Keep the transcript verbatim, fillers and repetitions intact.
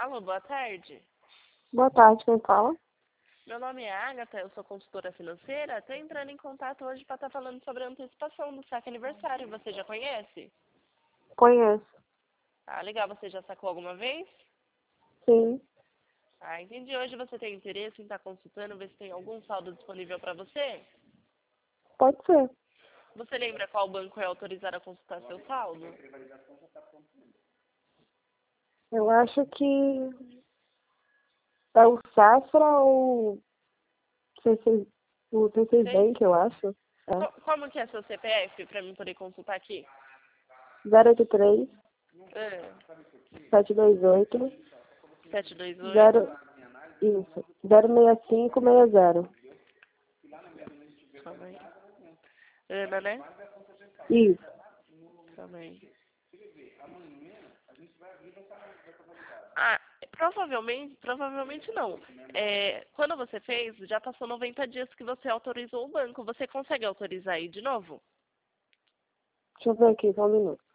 Alô, boa tarde. Boa tarde, quem fala? Meu nome é Agatha, eu sou consultora financeira. Estou entrando em contato hoje para estar falando sobre a antecipação do saque aniversário. Você já conhece? Conheço. Ah, legal. Você já sacou alguma vez? Sim, Ah, entendi. Hoje você tem interesse em estar consultando, ver se tem algum saldo disponível para você? pode ser. Você lembra qual banco é autorizado a consultar seu saldo? Eu acho que é o Safra ou C C o C seis Sei. Bank, eu acho. Co- É. Como que é seu C P F para mim poder consultar aqui? zero oito três, Ah, sete dois oito, sete dois oito. zero, isso, zero seis cinco seis zero. Calma aí. Ana, né? Isso. Calma aí. Ah, provavelmente, provavelmente não. É, quando você fez, já passou noventa dias que você autorizou o banco. Você consegue autorizar aí de novo? Deixa eu ver aqui, só um minuto.